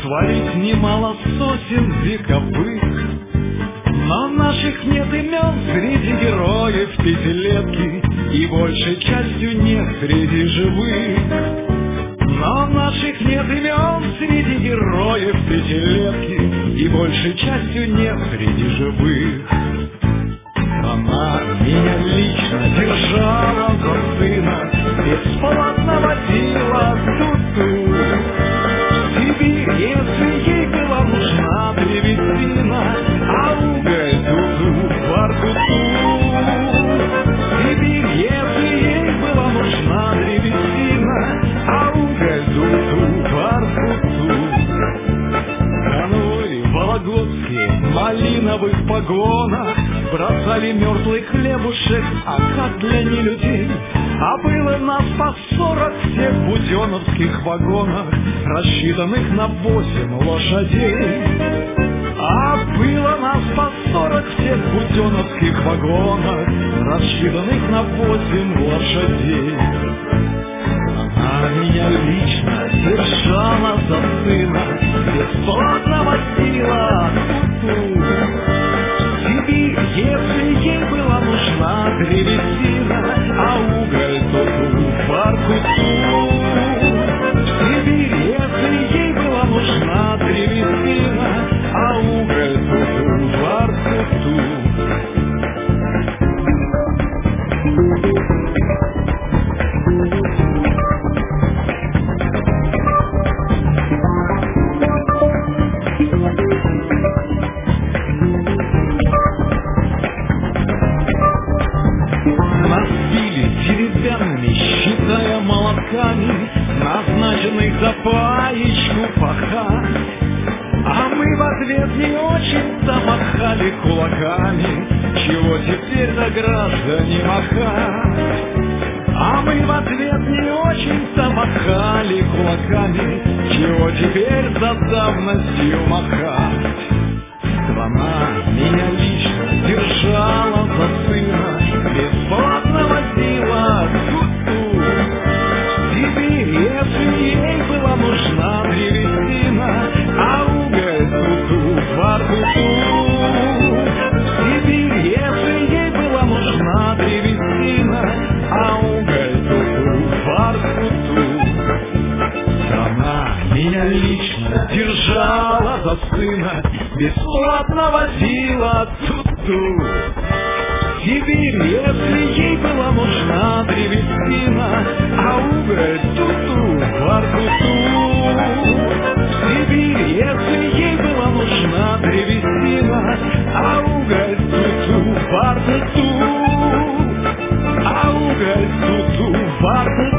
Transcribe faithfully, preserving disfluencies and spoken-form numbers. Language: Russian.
свалить немало сотен вековых, но наших нет имен среди героев пятилетки, и большей частью нет среди живых. Но наших нет имен среди героев пятилетки, и большей частью нет среди живых. Она меня лично держала за сына, бесплатно водила ту-ту. В Сибирь, если ей была нужна древесина, а уголь ту-ту, твар-ту-ту. В Сибирь, если ей была нужна древесина, а уголь ту-ту, твар-ту-ту. Конвой вологодские в малиновых погонах бросали мертвый хлебушек, а как для нелюдей. А было нас по сорок всех буденовских вагонах, рассчитанных на восемь лошадей. А было нас по сорок всех буденовских вагонах, рассчитанных на восемь лошадей. Она меня лично держала за сына, бесплатно водила ту-ту. В Сибирь, если ей была нужна древесина, а уголь ту-ту, твар-ту-ту. В Сибирь, если ей была нужна древесина, а уголь ту-ту, твар-ту-ту. Нас били деревянными, считая молотками, назначенных за паечку пахать. А мы в ответ не очень-то махали кулаками, чего теперь-то, граждане, махать? А мы в ответ не очень-то махали кулаками, чего теперь за давностью махать? Страна меня лично держала за сына, бесплатно водила ту-ту. Теперь, если ей была нужна древесина, а уголь ту-ту, твар-ту-ту. Теперь, если ей была нужна древесина, а уголь ту-ту, твар-ту-ту. Страна меня лично держала за сына, бесплатно возила ту-ту. Сибирь, если ей была нужна древесина, а уголь ту-ту, твар-ту-ту. Сибирь, если ей была нужна древесина, а уголь ту-ту, твар-ту-ту. А уголь ту-ту, твар-ту-ту.